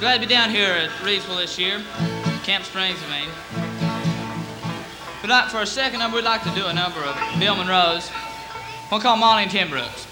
Glad to be down here at Reedsville this year, Camp Springs, I mean. But for our second number, we'd like to do a number of Bill Monroe's, one called Molly and Tim Brooks.